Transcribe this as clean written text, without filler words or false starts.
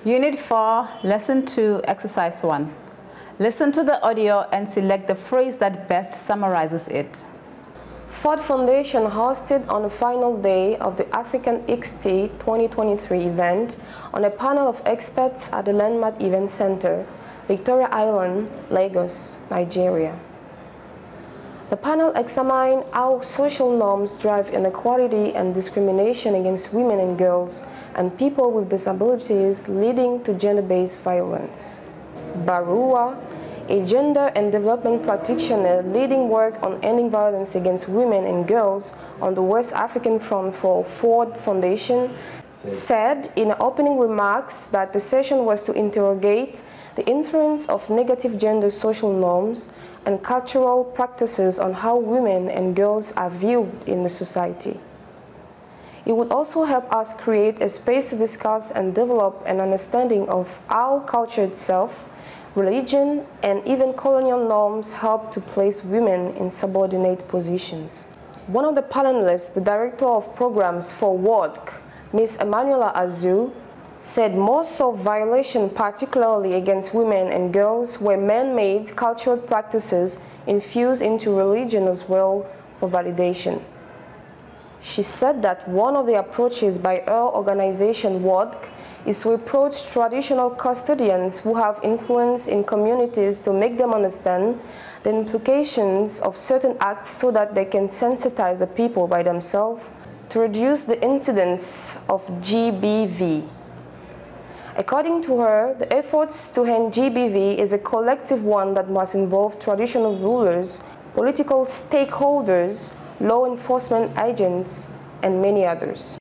Unit 4, Lesson 2, Exercise 1. Listen to the audio and select the phrase that best summarizes it. Ford Foundation hosted on the final day of the African ICSTI 2023 event on a panel of experts at the Landmark Event Center, Victoria Island, Lagos, Nigeria. The panel examined how social norms drive inequality and discrimination against women and girls and people with disabilities, leading to gender-based violence. Barua, a gender and development practitioner leading work on ending violence against women and girls on the West African Front for Ford Foundation, said in opening remarks that the session was to interrogate the influence of negative gender social norms and cultural practices on how women and girls are viewed in the society. It would also help us create a space to discuss and develop an understanding of how culture itself, religion, and even colonial norms help to place women in subordinate positions. One of the panelists, the Director of Programs for WORDC, Ms. Emanuela Azu, said most of violations, particularly against women and girls, were man-made cultural practices infused into religion as well for validation. She said that one of the approaches by her organization, WORDC, is to approach traditional custodians who have influence in communities to make them understand the implications of certain acts so that they can sensitize the people by themselves to reduce the incidence of GBV. According to her, the efforts to end GBV is a collective one that must involve traditional rulers, political stakeholders, law enforcement agents, and many others.